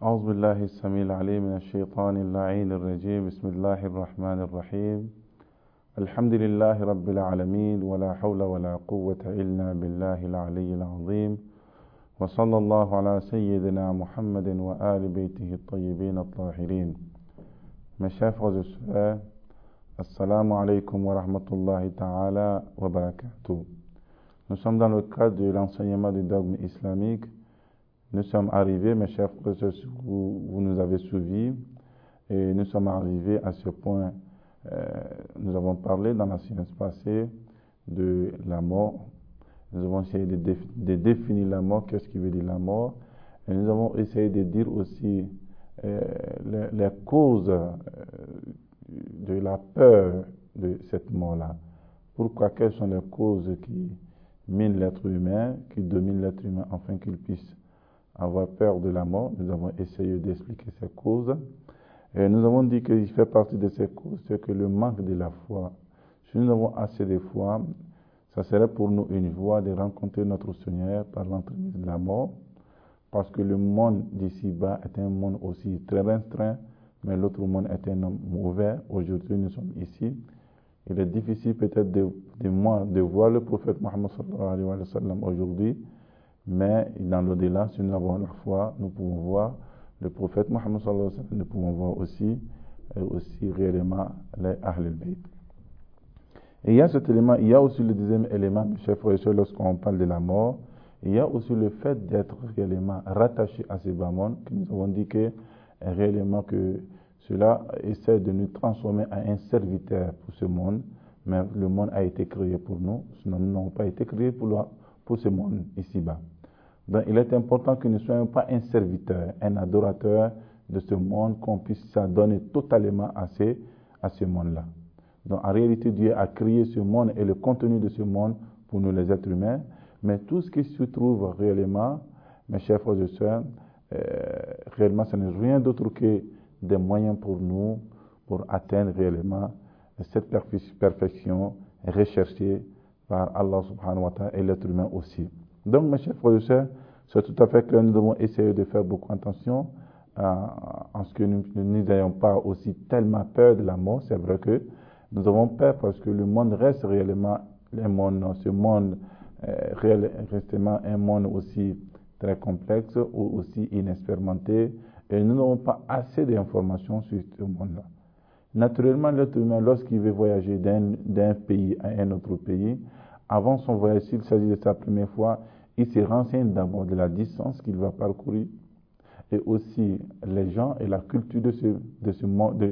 أعوذ بالله السميع العليم من الشيطان اللعين الرجيم. بسم الله الرحمن الرحيم. الحمد لله رب العالمين، ولا حول ولا قوة إلا بالله العلي العظيم. وصلى الله على سيدنا محمد وآل بيته الطيبين الطاهرين. Mes chers frères et sœurs, Assalamu alaikum wa rahmatullahi ta'ala wa barakatuh. Nous sommes dans le cadre de l'enseignement du dogme islamique. Nous sommes arrivés, mes chers frères et sœurs, vous nous avez suivis, et nous sommes arrivés à ce point. Nous avons parlé dans la séance passée de la mort. Nous avons essayé de définir la mort, qu'est-ce qui veut dire la mort. Et nous avons essayé de dire aussi les causes de la peur de cette mort-là. Pourquoi, quelles sont les causes qui minent l'être humain, qui dominent l'être humain, afin qu'il puisse avoir peur de la mort. Nous avons essayé d'expliquer ces causes. Et nous avons dit qu'il fait partie de ces causes, c'est que le manque de la foi. Si nous avons assez de foi, ça serait pour nous une voie de rencontrer notre Seigneur par l'entremise de la mort. Parce que le monde d'ici-bas est un monde aussi très restreint, mais l'autre monde est un monde mauvais. Aujourd'hui, nous sommes ici. Il est difficile peut-être de voir le prophète Mohammed sallallahu alayhi wa sallam aujourd'hui, mais dans l'au-delà, si nous avons la foi, nous pouvons voir le prophète Mohammed sallallahu alayhi wa sallam, nous pouvons voir aussi réellement les Ahl al-Bayt. Et il y a cet élément, il y a aussi le deuxième élément, mes chers frères et sœurs, lorsqu'on parle de la mort, il y a aussi le fait d'être réellement rattaché à ces bas mondes, que nous avons dit que réellement que cela essaie de nous transformer en un serviteur pour ce monde, mais le monde a été créé pour nous, sinon nous n'avons pas été créés pour ce monde ici-bas. Donc il est important que nous ne soyons pas un serviteur, un adorateur de ce monde, qu'on puisse s'adonner totalement à ce monde-là. Donc en réalité, Dieu a créé ce monde et le contenu de ce monde pour nous les êtres humains, mais tout ce qui se trouve réellement, mes chers frères et sœurs, réellement ce n'est rien d'autre que des moyens pour nous, pour atteindre réellement cette perfection recherchée par Allah subhanahu wa ta'ala et l'être humain aussi. Donc, mes chers frères et sœurs, c'est tout à fait clair, nous devons essayer de faire beaucoup attention en ce que nous n'ayons pas aussi tellement peur de la mort. C'est vrai que nous avons peur parce que le monde reste réellement un monde, ce monde restement un monde aussi très complexe ou aussi inexpérimenté, et nous n'avons pas assez d'informations sur ce monde-là. Naturellement, l'être humain, lorsqu'il veut voyager d'un pays à un autre pays, avant son voyage, s'il s'agit de sa première fois, il se renseigne d'abord de la distance qu'il va parcourir et aussi les gens et la culture de ce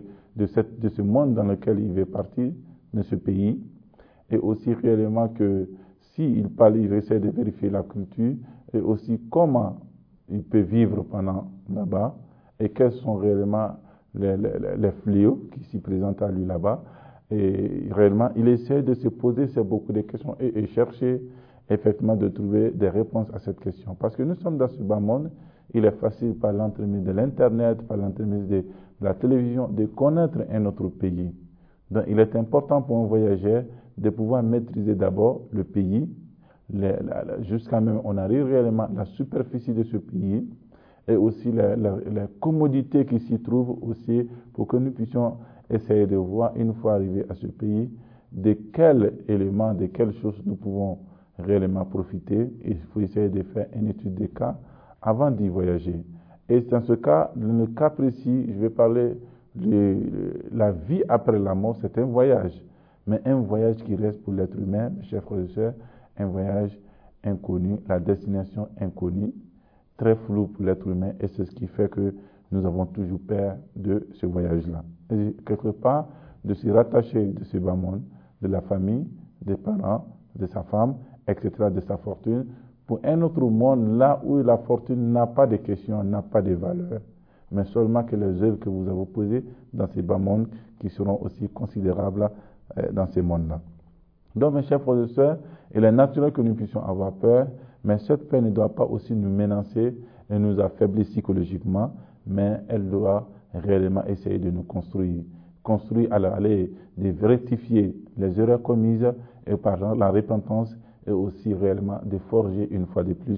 monde dans lequel il veut partir, de ce pays, et aussi réellement que s'il parle, il essaie de vérifier la culture et aussi comment il peut vivre pendant là-bas et quels sont réellement les fléaux qui s'y présentent à lui là-bas. Et réellement, il essaie de se poser beaucoup de questions et chercher effectivement de trouver des réponses à cette question. Parce que nous sommes dans ce bas monde, il est facile par l'entremise de l'Internet, par l'entremise de la télévision, de connaître un autre pays. Donc il est important pour un voyageur de pouvoir maîtriser d'abord le pays, jusqu'à même on arrive réellement à la superficie de ce pays, et aussi les commodités qui s'y trouvent aussi, pour que nous puissions essayer de voir, une fois arrivés à ce pays, de quels éléments, de quelles choses nous pouvons réellement profiter. Il faut essayer de faire une étude des cas avant d'y voyager. Et dans ce cas, dans le cas précis, je vais parler de la vie après la mort, c'est un voyage. Mais un voyage qui reste pour l'être humain, mes chers frères et sœurs, un voyage inconnu, la destination inconnue, très floue pour l'être humain, et c'est ce qui fait que nous avons toujours peur de ce voyage-là. Et quelque part, de se rattacher de ce bas monde, de la famille, des parents, de sa femme, etc., de sa fortune, pour un autre monde, là où la fortune n'a pas de questions, n'a pas de valeur, mais seulement que les œuvres que vous avez posées dans ces bas mondes qui seront aussi considérables dans ces mondes-là. Donc, mes chers frères et sœurs, il est naturel que nous puissions avoir peur, mais cette peur ne doit pas aussi nous menacer et nous affaiblir psychologiquement, mais elle doit réellement essayer de nous construire à l'aller de rectifier les erreurs commises et par exemple la repentance, et aussi réellement de forger une fois de plus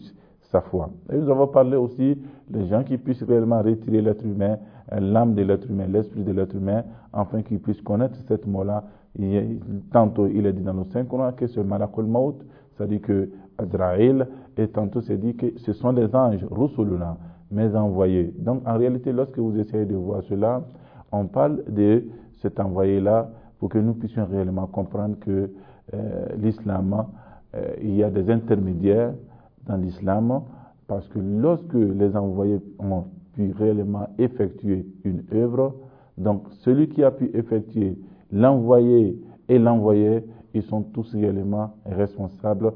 sa foi. Et nous avons parlé aussi des gens qui puissent réellement retirer l'être humain, l'âme de l'être humain, l'esprit de l'être humain, afin qu'ils puissent connaître cette mort-là. Tantôt il est dit dans le Saint-Coran que c'est Malakul Maut, c'est-à-dire que Azraïl, et tantôt c'est dit que ce sont des anges, Rusuluna, mais envoyés. Donc en réalité, lorsque vous essayez de voir cela, on parle de cet envoyé-là pour que nous puissions réellement comprendre que l'islam, il y a des intermédiaires dans l'islam, parce que lorsque les envoyés ont pu réellement effectuer une œuvre, donc celui qui a pu effectuer l'envoyé et l'envoyé, ils sont tous réellement responsables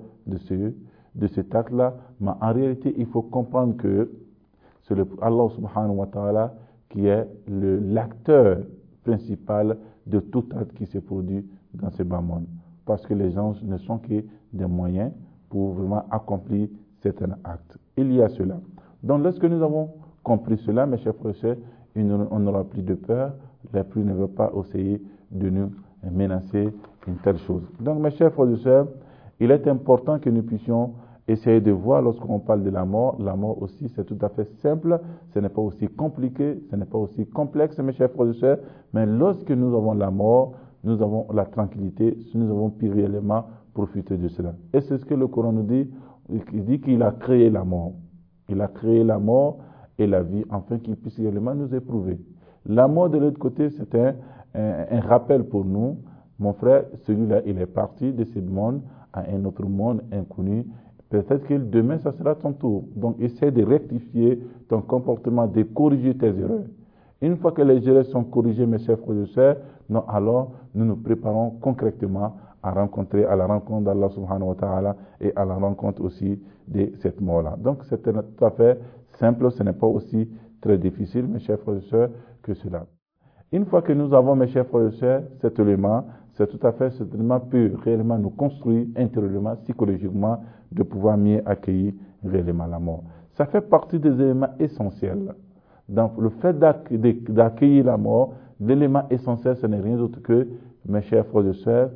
de cet acte-là. Mais en réalité, il faut comprendre que c'est Allah subhanahu wa ta'ala qui est l'acteur principal de tout acte qui se produit dans ce bas monde. Parce que les anges ne sont que des moyens pour vraiment accomplir certains actes. Il y a cela. Donc lorsque nous avons compris cela, mes chers frères et sœurs, on n'aura plus de peur, la pluie ne va pas essayer de nous menacer une telle chose. Donc mes chers frères et sœurs, il est important que nous puissions essayer de voir lorsqu'on parle de la mort aussi c'est tout à fait simple, ce n'est pas aussi compliqué, ce n'est pas aussi complexe mes chers frères et sœurs, mais lorsque nous avons la mort, nous avons la tranquillité, nous avons pu réellement profiter de cela. Et c'est ce que le Coran nous dit, il dit qu'il a créé la mort. Il a créé la mort et la vie afin qu'il puisse réellement nous éprouver. La mort de l'autre côté, c'est un rappel pour nous. Mon frère, celui-là, il est parti de ce monde à un autre monde inconnu. Peut-être que demain, ça sera ton tour. Donc, essaie de rectifier ton comportement, de corriger tes erreurs. Une fois que les erreurs sont corrigées, mes chers frères et sœurs, alors nous nous préparons concrètement à la rencontre d'Allah subhanahu wa ta'ala et à la rencontre aussi de cette mort-là. Donc, c'est tout à fait simple, ce n'est pas aussi très difficile, mes chers frères et sœurs, que cela. Une fois que nous avons, mes chers frères et sœurs, cet élément, cet élément peut réellement nous construire intérieurement, psychologiquement, de pouvoir mieux accueillir réellement la mort. Ça fait partie des éléments essentiels. Donc, le fait d'accueillir la mort, l'élément essentiel, ce n'est rien d'autre que, mes chers frères et sœurs,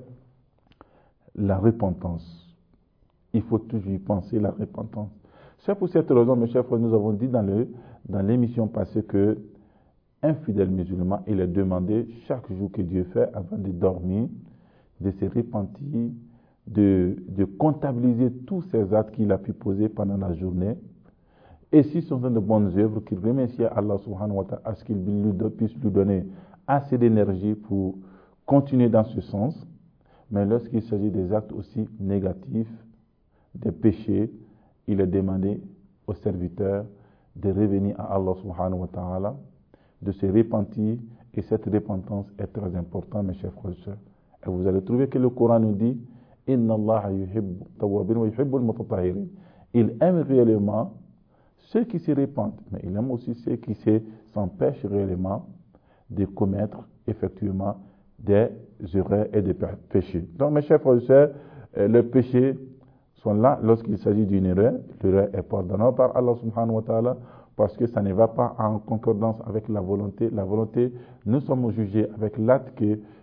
la repentance. Il faut toujours y penser, la repentance. C'est pour cette raison, mes chers frères, nous avons dit dans l'émission passée que un fidèle musulman, il est demandé chaque jour que Dieu fait avant de dormir, de se repentir, de comptabiliser tous ces actes qu'il a pu poser pendant la journée. Et si ce sont de bonnes œuvres, qu'il remercie Allah subhanahu wa ta'ala à ce qu'il puisse lui donner assez d'énergie pour continuer dans ce sens. Mais lorsqu'il s'agit des actes aussi négatifs, des péchés, il est demandé aux serviteurs de revenir à Allah subhanahu wa ta'ala, de se repentir, et cette repentance est très importante, mes chers frères et sœurs. Et vous allez trouver que le Coran nous dit Inna Allah yuhibbu tawwabin wa yuhibbu al-mutatahhirin. Il aime réellement ceux qui se repentent, mais il aime aussi ceux qui s'empêchent réellement de commettre effectivement des erreurs et des péchés. Donc, mes chers frères et sœurs, les péchés sont là lorsqu'il s'agit d'une erreur. L'erreur est pardonnable par Allah subhanahu wa ta'ala parce que ça ne va pas en concordance avec la volonté. La volonté, nous sommes jugés avec l'acte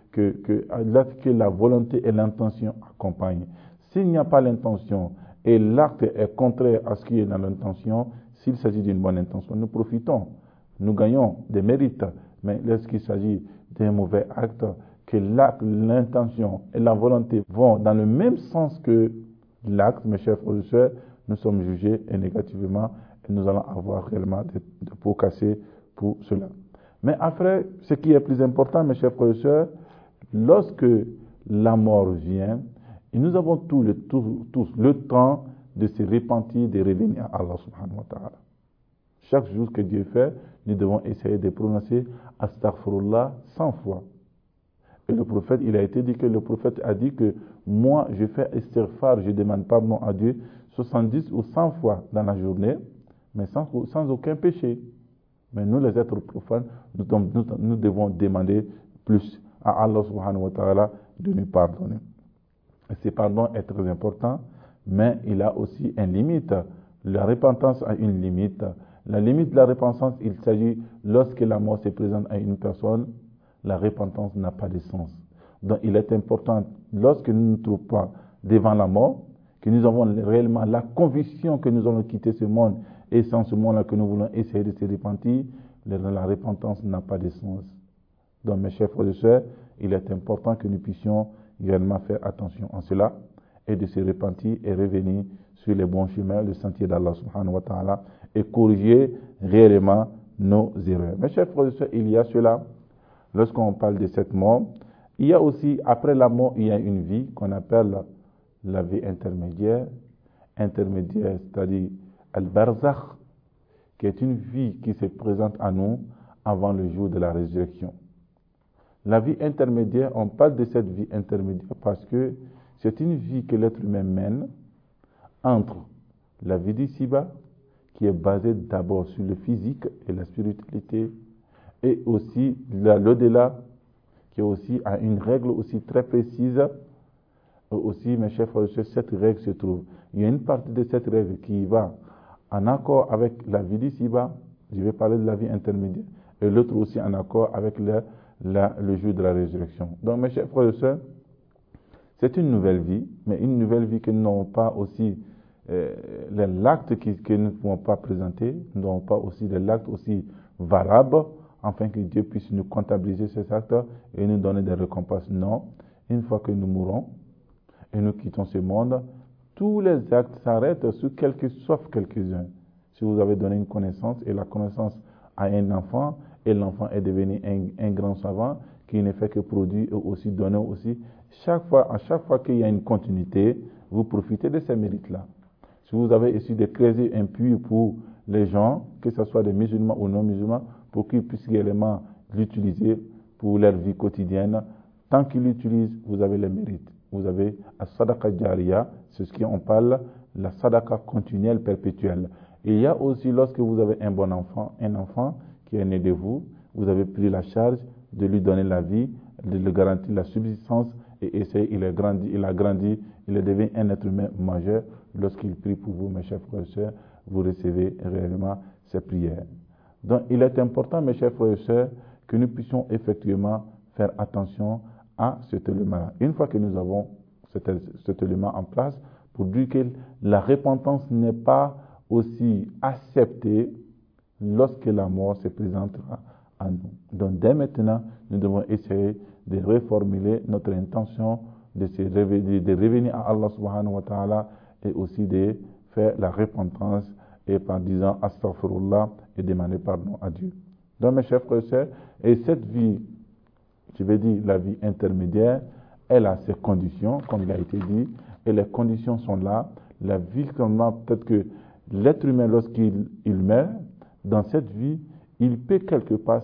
que la volonté et l'intention accompagnent. S'il n'y a pas l'intention et l'acte est contraire à ce qui est dans l'intention, s'il s'agit d'une bonne intention, nous profitons, nous gagnons des mérites. Mais lorsqu'il s'agit d'un mauvais acte, que l'intention et la volonté vont dans le même sens que l'acte, mes chers frères et sœurs, nous sommes jugés négativement et nous allons avoir réellement des pots cassés pour cela. Mais après, ce qui est plus important, mes chers frères et sœurs, lorsque la mort vient, et nous avons tous le temps de se repentir, de revenir à Allah subhanahu wa ta'ala. Chaque jour que Dieu fait, nous devons essayer de prononcer Astaghfirullah 100 fois. Et le prophète, il a été dit que le prophète a dit que moi, je fais istighfar, je demande pardon à Dieu 70 ou 100 fois dans la journée, mais sans aucun péché. Mais nous, les êtres profanes, nous devons demander plus à Allah subhanahu wa ta'ala de nous pardonner. Et ce pardon est très important, mais il a aussi une limite. La repentance a une limite. La limite de la repentance, il s'agit lorsque la mort se présente à une personne, la repentance n'a pas de sens. Donc il est important, lorsque nous ne nous trouvons pas devant la mort, que nous avons réellement la conviction que nous allons quitter ce monde, et c'est en ce moment-là que nous voulons essayer de se repentir, la repentance n'a pas de sens. Donc, mes chers frères et sœurs, il est important que nous puissions réellement faire attention en cela, et de se repentir et revenir sur les bons chemins, le sentier d'Allah subhanahu wa ta'ala, et corriger réellement nos erreurs. Mes chers frères et sœurs, il y a cela, lorsqu'on parle de cette mort, il y a aussi, après la mort, il y a une vie qu'on appelle la vie intermédiaire, c'est-à-dire al-barzakh, qui est une vie qui se présente à nous avant le jour de la résurrection. La vie intermédiaire, on parle de cette vie intermédiaire parce que c'est une vie que l'être humain mène entre la vie d'ici-bas, qui est basée d'abord sur le physique et la spiritualité, et aussi l'au-delà, qui aussi a une règle aussi très précise. Aussi, mes chers frères et sœurs, cette règle se trouve. Il y a une partie de cette règle qui va en accord avec la vie d'ici-bas, je vais parler de la vie intermédiaire, et l'autre aussi en accord avec le jour de la résurrection. Donc, mes chers frères et sœurs, c'est une nouvelle vie, mais une nouvelle vie que nous n'avons pas aussi l'acte que nous ne pouvons pas présenter, nous n'avons pas aussi de l'acte aussi valables, afin que Dieu puisse nous comptabiliser ces actes et nous donner des récompenses. Non, une fois que nous mourrons et nous quittons ce monde, tous les actes s'arrêtent sauf quelques-uns. Si vous avez donné une connaissance et la connaissance à un enfant, et l'enfant est devenu un grand savant qui ne fait que produire et aussi donner aussi, à chaque fois qu'il y a une continuité, vous profitez de ces mérites-là. Si vous avez essayé de creuser un puits pour les gens, que ce soit des musulmans ou non musulmans, pour qu'ils puissent également l'utiliser pour leur vie quotidienne, tant qu'ils l'utilisent, vous avez les mérites. Vous avez la sadaqa jariya, c'est ce qu'on parle, la sadaqa continuelle, perpétuelle. Et il y a aussi, lorsque vous avez un bon enfant, un enfant qui est né de vous, vous avez pris la charge de lui donner la vie, de lui garantir la subsistance, et essayer, il a grandi, il est devenu un être humain majeur. Lorsqu'il prie pour vous, mes chers frères et sœurs, vous recevez réellement ses prières. Donc, il est important, mes chers frères et sœurs, que nous puissions effectivement faire attention à cet élément. Une fois que nous avons cet élément en place, pour dire que la repentance n'est pas aussi acceptée lorsque la mort se présentera à nous. Donc, dès maintenant, nous devons essayer de reformuler notre intention de revenir à Allah subhanahu wa ta'ala et aussi de faire la repentance et par disant astaghfirullah et demander pardon à Dieu. Donc, mes chers frères et sœurs, et cette vie, je vais dire la vie intermédiaire, elle a ses conditions, comme il a été dit, et les conditions sont là. La vie, peut-être que l'être humain, lorsqu'il meurt, dans cette vie, il peut quelque part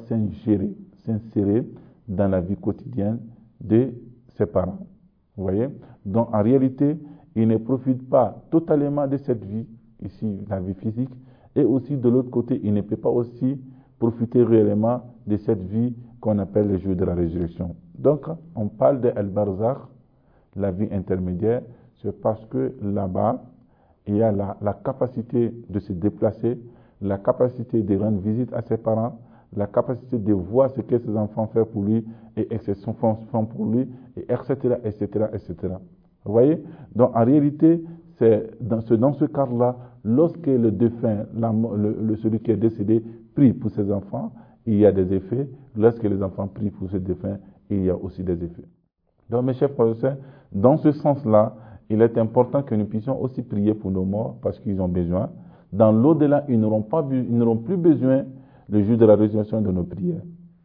s'insérer dans la vie quotidienne de ses parents. Vous voyez? Donc, en réalité, il ne profite pas totalement de cette vie, ici, la vie physique, et aussi de l'autre côté, il ne peut pas aussi profiter réellement de cette vie qu'on appelle le jour de la résurrection. Donc, on parle de al-barzakh, la vie intermédiaire, c'est parce que là-bas, il y a la capacité de se déplacer, la capacité de rendre visite à ses parents, la capacité de voir ce que ses enfants font pour lui et ses enfants font pour lui, et etc., etc., etc. Vous voyez? Donc, en réalité, c'est dans ce cadre-là, lorsque le défunt, celui qui est décédé, prie pour ses enfants, il y a des effets. Lorsque les enfants prient pour ce défunt, il y a aussi des effets. Donc, mes chers frères et sœurs, dans ce sens-là, il est important que nous puissions aussi prier pour nos morts parce qu'ils ont besoin. Dans l'au-delà, ils n'auront plus besoin le jour de la résurrection de nos prières.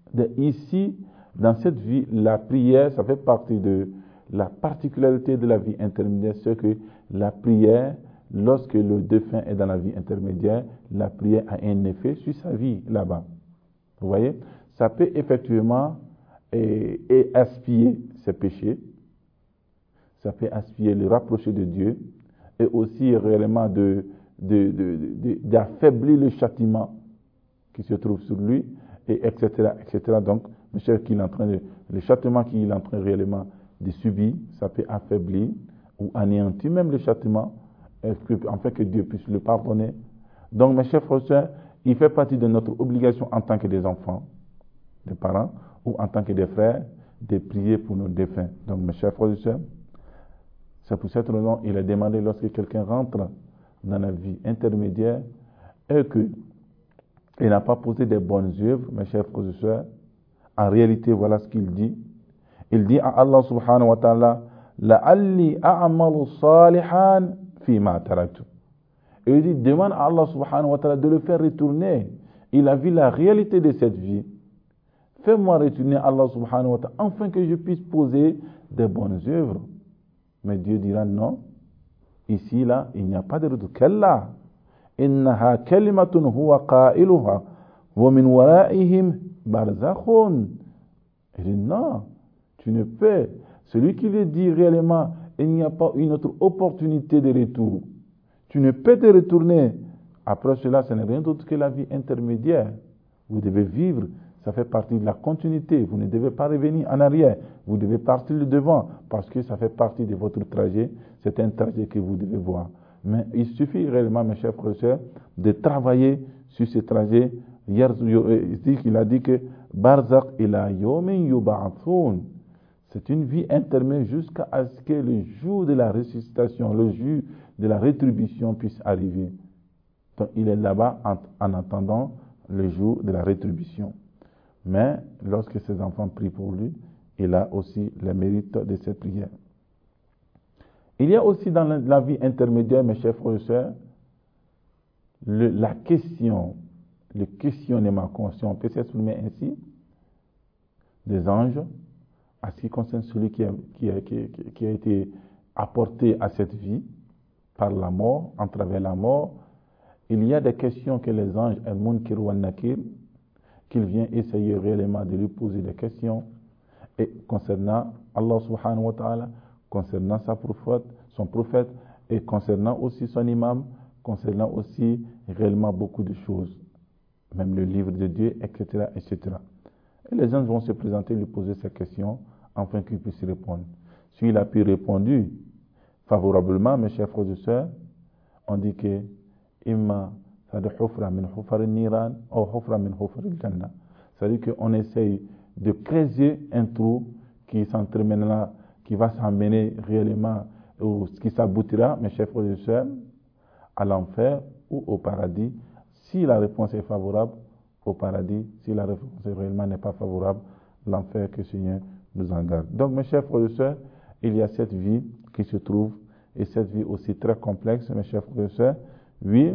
Ici, dans cette vie, la prière, ça fait partie de la particularité de la vie intermédiaire, c'est que la prière, lorsque le défunt est dans la vie intermédiaire, la prière a un effet sur sa vie là-bas. Vous voyez? Ça peut effectivement expier ses péchés, ça peut expier le rapprocher de Dieu, et aussi réellement d'affaiblir le châtiment qui se trouve sur lui, et etc., etc. Donc, le châtiment qu'il est en train réellement de subir, ça peut affaiblir ou anéantir même le châtiment, afin que Dieu puisse le pardonner. Donc, mes chers frères et sœurs, il fait partie de notre obligation en tant que des enfants, des parents, ou en tant que des frères, de prier pour nos défunts. Donc, mes chers frères et sœurs, C'est pour cette raison qu'il est demandé lorsque quelqu'un rentre dans la vie intermédiaire et qu'il n'a pas posé des bonnes œuvres, mes chers frères et sœurs, en réalité, voilà ce qu'il dit. Il dit à Allah subhanahu wa ta'ala, la'alli a'malu salihan fi ma taraktu. Et il dit, demande à Allah subhanahu wa ta'ala de le faire retourner. Il a vu la réalité de cette vie. Fais-moi retourner Allah subhanahu wa ta'ala, afin que je puisse poser des bonnes œuvres. Mais Dieu dira non. Ici, là, il n'y a pas de retour. Kalla. Innaha kalimatun huwa qailuha. Wa min waraihim barzakhun. Il dit non, tu ne peux. Celui qui le dit réellement, il n'y a pas une autre opportunité de retour. Tu ne peux te retourner. Après cela, ce n'est rien d'autre que la vie intermédiaire. Vous devez vivre, ça fait partie de la continuité. Vous ne devez pas revenir en arrière. Vous devez partir de devant parce que ça fait partie de votre trajet. C'est un trajet que vous devez voir. Mais il suffit réellement, mes chers frères et sœurs, de travailler sur ce trajet. Hier, il a dit que Barzakh ila yomin yub'athun. C'est une vie intermédiaire jusqu'à ce que le jour de la ressuscitation, le jour de la rétribution puisse arriver. Donc, il est là-bas en attendant le jour de la rétribution. Mais lorsque ses enfants prient pour lui, il a aussi le mérite de cette prière. Il y a aussi dans la vie intermédiaire, mes chers frères et sœurs, la question, le questionnement conscient, on peut s'exprimer ainsi, des anges, à ce qui concerne celui qui a été apporté à cette vie par la mort, en travers la mort. Il y a des questions que les anges, Al-Munkir ou Al-Nakir, qu'il vient essayer réellement de lui poser des questions et concernant Allah subhanahu wa ta'ala, concernant son prophète et concernant aussi son imam, concernant aussi réellement beaucoup de choses, même le livre de Dieu, etc., etc. Et les gens vont se présenter, lui poser ces questions, afin qu'il puisse répondre. S'il a pu répondre favorablement, mes chers frères et sœurs, on dit que imma hufra min hufar al-niran ou hufra min hufar al-jannah. C'est-à-dire qu'on essaye de creuser un trou qui s'entremènera, qui va s'emmener réellement, ou qui s'aboutira, mes chers frères et sœurs, à l'enfer ou au paradis. Si la réponse est favorable, au paradis. Si la réponse réellement n'est pas favorable, l'enfer, que le Seigneur nous en garde. Donc, mes chers frères et sœurs, il y a cette vie qui se trouve, et cette vie aussi très complexe, mes chers frères et sœurs. Oui,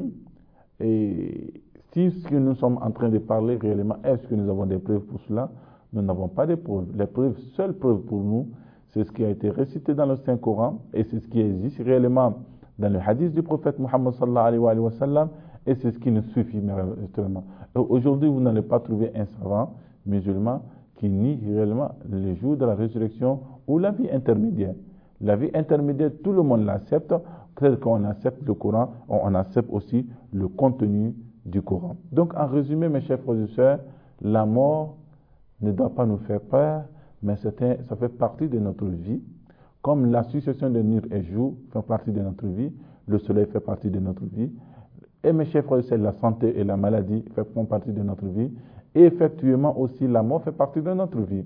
et si ce que nous sommes en train de parler réellement, est-ce que nous avons des preuves pour cela? Nous n'avons pas de preuves. Les preuves, seule preuve pour nous, c'est ce qui a été récité dans le Saint-Coran, et c'est ce qui existe réellement dans le hadith du prophète Muhammad sallallahu alayhi wa sallam, et c'est ce qui nous suffit réellement. Aujourd'hui, vous n'allez pas trouver un savant musulman qui nie réellement le jour de la résurrection ou la vie intermédiaire. La vie intermédiaire, tout le monde l'accepte. Tel qu'on accepte le Coran, on accepte aussi le contenu du Coran. Donc, en résumé, mes chers frères et sœurs, la mort ne doit pas nous faire peur, mais ça fait partie de notre vie. Comme la succession de nuit et jour fait partie de notre vie, le soleil fait partie de notre vie. Et mes chers frères et sœurs, la santé et la maladie font partie de notre vie. Et effectivement aussi, la mort fait partie de notre vie.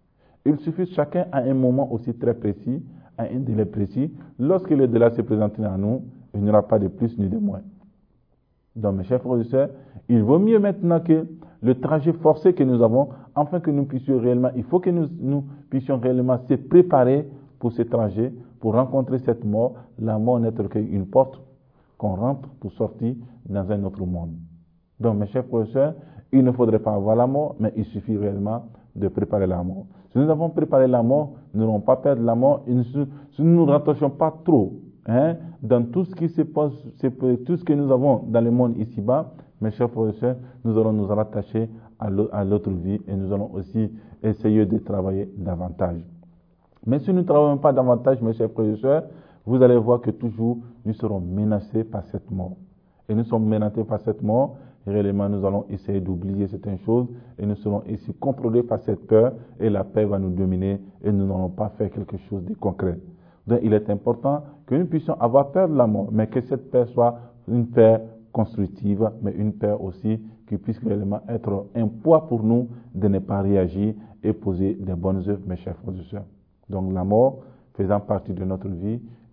Il suffit chacun à un moment aussi très précis, à un délai précis. Lorsque le délai se présente à nous, il n'y aura pas de plus ni de moins. Donc, mes chers frères et sœurs, il vaut mieux maintenant que le trajet forcé que nous avons, afin que nous puissions réellement, il faut que nous puissions réellement se préparer pour ce trajet, pour rencontrer cette mort. La mort n'est qu'une porte qu'on rentre pour sortir dans un autre monde. Donc, mes chers frères et sœurs, il ne faudrait pas avoir la mort, mais il suffit réellement de préparer la mort. Si nous avons préparé la mort, nous n'allons pas perdre la mort. Si nous ne nous rattachons pas trop dans tout ce qui se passe, tout ce que nous avons dans le monde ici-bas, mes chers frères et sœurs, nous allons nous rattacher à l'autre vie et nous allons aussi essayer de travailler davantage. Mais si nous ne travaillons pas davantage, mes chers frères et sœurs, vous allez voir que toujours nous serons menacés par cette mort. Et nous sommes menacés par cette mort. Et réellement, nous allons essayer d'oublier certaines choses et nous serons ici contrôlés par cette peur et la peur va nous dominer et nous n'allons pas faire quelque chose de concret. Donc, il est important que nous puissions avoir peur de la mort, mais que cette peur soit une peur constructive, mais une peur aussi qui puisse réellement être un poids pour nous de ne pas réagir et poser des bonnes œuvres, mes chers frères et sœurs. Donc, la mort faisant partie de notre vie,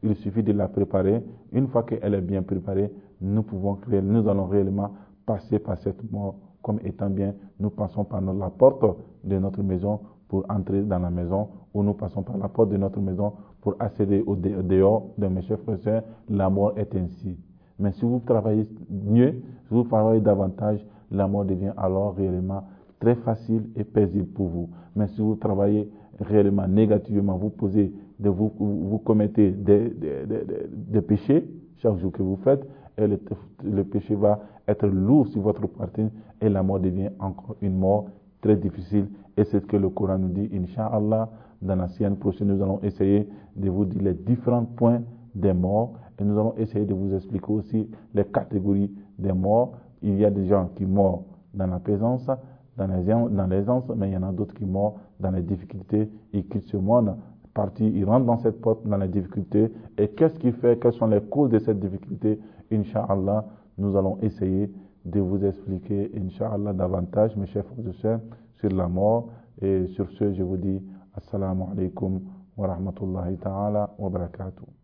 il suffit de la préparer. Une fois qu'elle est bien préparée, nous allons réellement passer par cette mort comme étant bien. Nous passons par la porte de notre maison pour entrer dans la maison, ou nous passons par la porte de notre maison pour accéder au dehors de mes chers frères et sœurs. La mort est ainsi. Mais si vous travaillez mieux, si vous travaillez davantage, la mort devient alors réellement très facile et paisible pour vous. Mais si vous travaillez réellement négativement, vous commettez des péchés chaque jour que vous faites, et le péché va être lourd sur votre poitrine et la mort devient encore une mort très difficile. Et c'est ce que le Coran nous dit, Inch'Allah. Dans la semaine prochaine, nous allons essayer de vous dire les différents points des morts et nous allons essayer de vous expliquer aussi les catégories des morts. Il y a des gens qui meurent dans la présence, dans l'aisance, mais il y en a d'autres qui meurent dans les difficultés et qui se monde ils rentrent dans cette porte, dans les difficultés. Et qu'est-ce qui fait, quelles sont les causes de cette difficulté? Inch'Allah, nous allons essayer de vous expliquer, Inch'Allah, davantage, mes chers frères et sœurs, sur la mort. Et sur ce, je vous dis, Assalamu alaikum wa rahmatullahi ta'ala wa barakatuh.